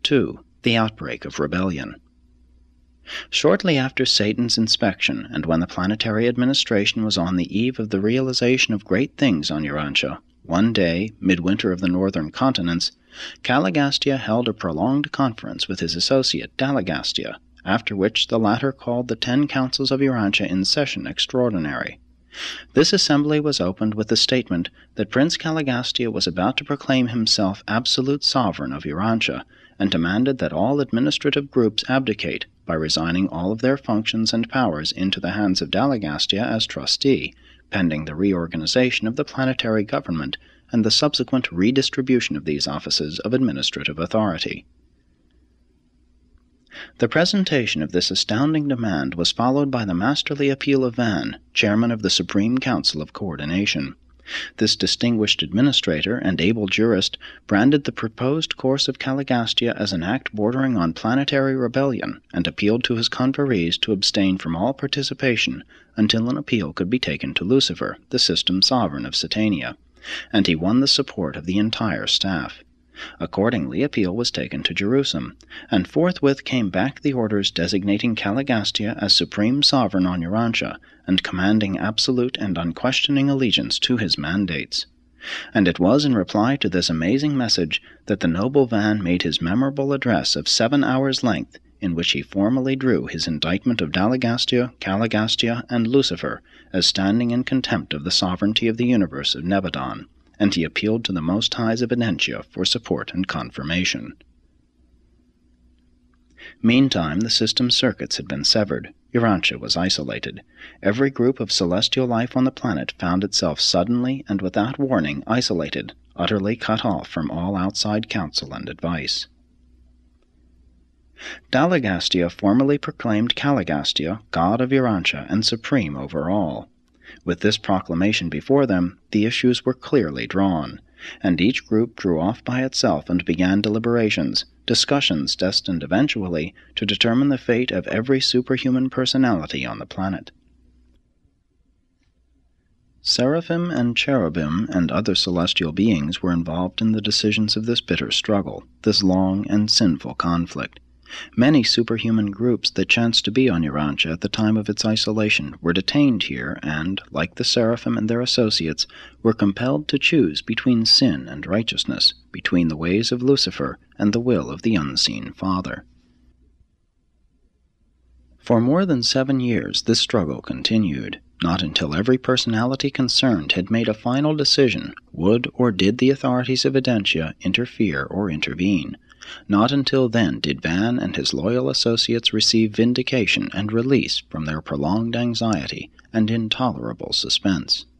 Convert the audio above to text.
2. The Outbreak of Rebellion. Shortly after Satan's inspection, and when the planetary administration was on the eve of the realization of great things on Urantia, one day, midwinter of the northern continents, Caligastia held a prolonged conference with his associate Dalagastia, after which the latter called the 10 councils of Urantia in session extraordinary. This assembly was opened with the statement that Prince Caligastia was about to proclaim himself absolute sovereign of Urantia, and demanded that all administrative groups abdicate by resigning all of their functions and powers into the hands of Dalagastia as trustee, pending the reorganization of the planetary government and the subsequent redistribution of these offices of administrative authority. The presentation of this astounding demand was followed by the masterly appeal of Van, chairman of the Supreme Council of Coordination. This distinguished administrator and able jurist branded the proposed course of Caligastia as an act bordering on planetary rebellion, and appealed to his conferees to abstain from all participation until an appeal could be taken to Lucifer, the system sovereign of Satania, and he won the support of the entire staff. Accordingly, appeal was taken to Jerusalem, and forthwith came back the orders designating Caligastia as supreme sovereign on Urantia, and commanding absolute and unquestioning allegiance to his mandates. And it was in reply to this amazing message that the noble Van made his memorable address of 7 hours' length, in which he formally drew his indictment of Dalagastia, Caligastia, and Lucifer as standing in contempt of the sovereignty of the universe of Nebadon, and he appealed to the Most High's Evidentia for support and confirmation. Meantime, the system circuits had been severed. Urantia was isolated. Every group of celestial life on the planet found itself suddenly and without warning isolated, utterly cut off from all outside counsel and advice. Dalagastia formally proclaimed Caligastia god of Urantia and supreme over all. With this proclamation before them, the issues were clearly drawn, and each group drew off by itself and began deliberations, discussions destined eventually to determine the fate of every superhuman personality on the planet. Seraphim and cherubim and other celestial beings were involved in the decisions of this bitter struggle, this long and sinful conflict. Many superhuman groups that chanced to be on Urantia at the time of its isolation were detained here and, like the seraphim and their associates, were compelled to choose between sin and righteousness, between the ways of Lucifer and the will of the unseen Father. For more than 7 years this struggle continued. Not until every personality concerned had made a final decision would or did the authorities of Edentia interfere or intervene. Not until then did Van and his loyal associates receive vindication and release from their prolonged anxiety and intolerable suspense.